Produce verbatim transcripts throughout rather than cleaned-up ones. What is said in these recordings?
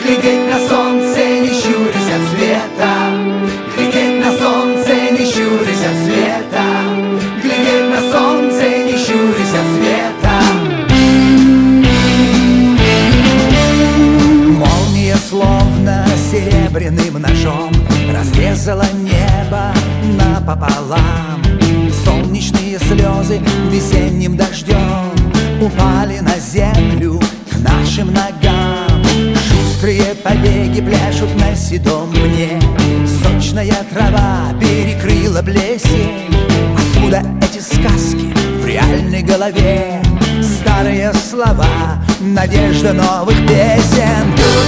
Глядеть на солнце, не щурясь от света. Глядеть на солнце, не щурясь от света. Глядеть на солнце, не щурясь от света. Молния словно серебряным ножом разрезала небо напополам. Солнечные слезы весенним дождем упали на землю к нашим ногам. Шустрые побеги пляшут на седом пне. Сочная трава перекрыла плесень. Откуда эти сказки в реальной голове? Старые слова, надежда новых песен.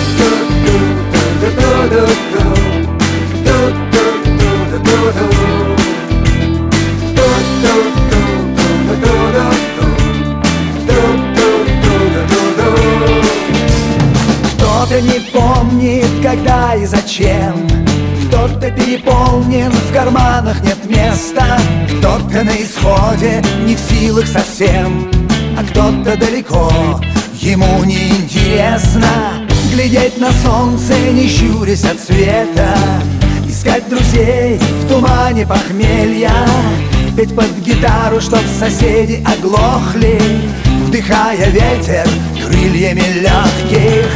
Кто-то не помнит, когда и зачем. Кто-то переполнен, в карманах нет места. Кто-то на исходе, не в силах совсем. А кто-то далеко, ему не интересно глядеть на солнце, не щурясь от света. Искать друзей в тумане похмелья. Петь под гитару, чтоб соседи оглохли, вдыхая ветер крыльями легких.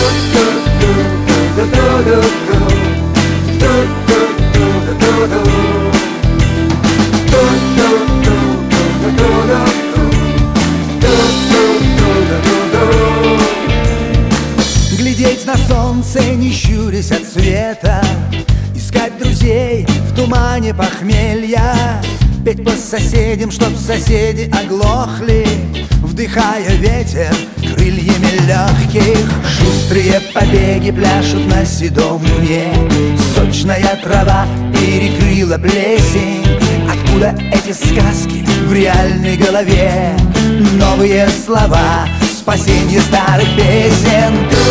Глядеть на солнце, не щурясь от света. Искать друзей в тумане похмелья. Петь по соседям, чтоб соседи оглохли, вдыхая ветер крыльями легких. Шустрые побеги пляшут на седом пне. Сочная трава перекрыла плесень. Откуда эти сказки в реальной голове? Новые слова, спасенье старых песен.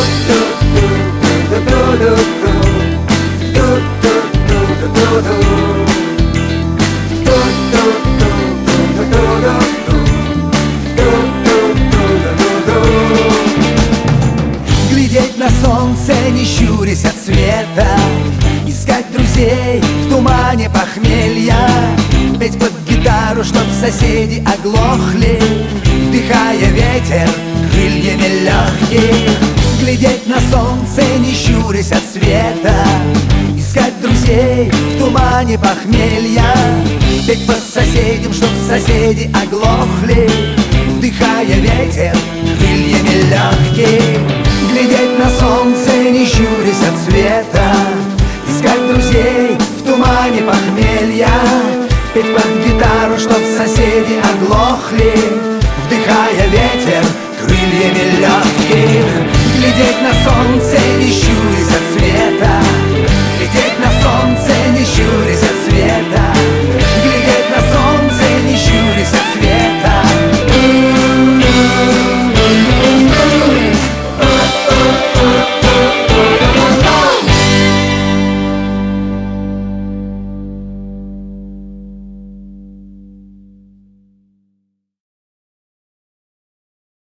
Глядеть на солнце, не щурясь от света. Искать друзей в тумане похмелья. Петь под гитару, чтоб соседи оглохли, вдыхая ветер крыльями легких. Глядеть на солнце, не щурясь от света. Искать друзей в тумане похмелья. Петь по соседям, чтоб соседи оглохли, вдыхая ветер крыльями легких. Глядеть на солнце, не щурясь от света. Искать друзей в тумане похмелья. Петь под гитару, чтоб соседи оглохли, вдыхая ветер крыльями легких. Глядеть на солнце, не щурясь от света.